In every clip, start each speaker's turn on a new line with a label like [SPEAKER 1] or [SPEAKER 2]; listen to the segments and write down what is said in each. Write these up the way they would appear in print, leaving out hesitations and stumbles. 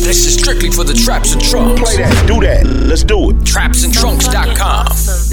[SPEAKER 1] This is strictly for the Traps and Trunks.
[SPEAKER 2] Play that, do that, let's do it.
[SPEAKER 1] Trapsandtrunks.com.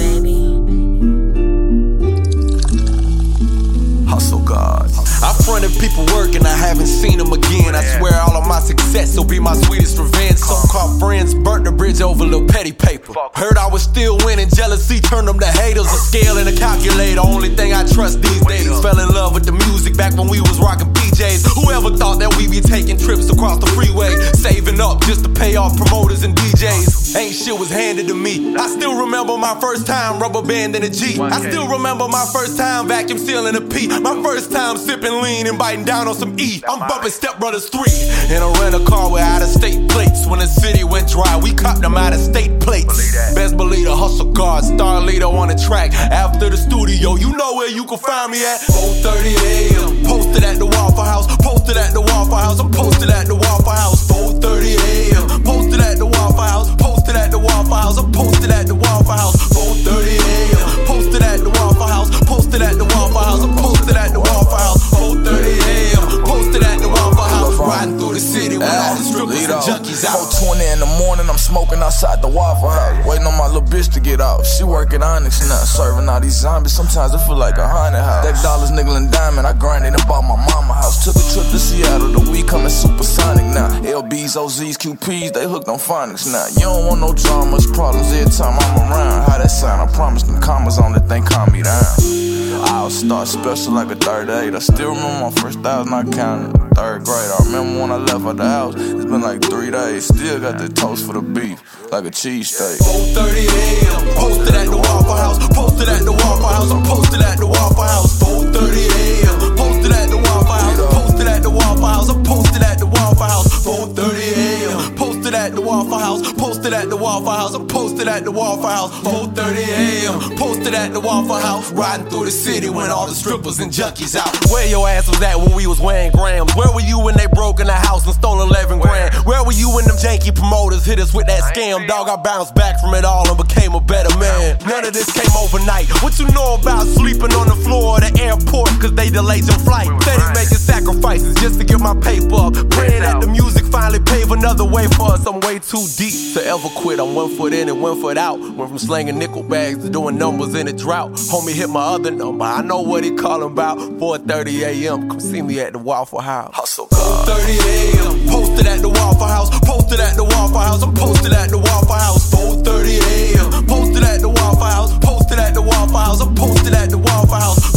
[SPEAKER 3] Hustle God. I fronted people working, I haven't seen them again. I swear all of my success will be my sweetest revenge. So-called friends burnt the bridge over little petty paper. Heard I was still winning, jealousy turned them to haters. A scale and a calculator, only thing I trust these days. Fell in love with the music back when we was rocking PJs. Whoever thought that we be taking trips across the freeway, saving up just to pay off promoters and DJs. Ain't shit was handed to me. I still remember my first time rubber banding a G. I still remember my first time vacuum sealing a P. My first time sipping lean and biting down on some E. I'm bumping Step Brothers 3 in a rental car with out-of-state plates. When the city went dry, we copped them out-of-state plates. Best believe the hustle guard, star leader on the track. After the studio, you know where you can find me at. 4:30 a.m. Posted at the Waffle House. Posted at the Waffle House. I'm posted at the Waffle House. 4:30 a.m. Posted at the Waffle House. Posted at the Waffle House. I'm posted at the Waffle House. 4:30 a.m. Posted at the Waffle House. Posted at the Waffle House. I'm posted at the Waffle House. 4:30 a.m. Posted at the Waffle House. Riding through the city with all the strippers and junkies out.
[SPEAKER 4] 4:20 in the morning, I'm smoking outside the Waffle House. Waiting on my little bitch to get out. She working Onyx now, serving all these zombies. Sometimes it feel like a haunted house. Deck dollars, nickel and diamond. I grinded and bought my mama house. Took a trip to Seattle. The weed coming supersonic now. LBs, OZs, QPs, they hooked on phonics now. You don't want no dramas, problems every time I'm around. How that sound? I promise them commas on the thing calm me down. I'll start special like a 38. I still remember my first thousand I counted. Third grade. I remember when I left out the house. It's been like 3 days. Still got the toast for the beef, like a cheesesteak.
[SPEAKER 3] 4:30 a.m. Posted at the Waffle House. Posted at the Waffle House. I'm posted at the Waffle House. 4:30 a.m. Posted at the Waffle House. Posted at the Waffle House. I'm posted at the Waffle House. 4:30 a.m. Posted at the Waffle House. Posted at the Waffle House. I'm posted at the Waffle House. 4:30 a.m. Posted at the Waffle House. Riding through the city when all the strippers and junkies out. Where your ass was at when we was weighing grams? Where were you when they broke in the house and stole 11 grand? Where were you when them janky promoters hit us with that scam? Dog, I bounced back from it all and became a better man. None of this came overnight. What you know about sleeping on the floor of the airport cause they delayed your flight? Steady making sacrifices just to get my paper up. Praying that the music finally pave another way for us. I'm way too deep to ever quit. I'm 1 foot in and 1 foot out. Went from slanging nickel bags to doing numbers in a drought. Homie hit my other number. I know what he callin' about. 4:30 a.m. Come see me at the Waffle House.
[SPEAKER 4] Hustle God.
[SPEAKER 3] 4:30 a.m. Posted at the Waffle House. Posted at the Waffle House. I'm posted at the Waffle House. 4:30 a.m. Posted at the Waffle House. Posted at the Waffle House. I'm posted at the Waffle House.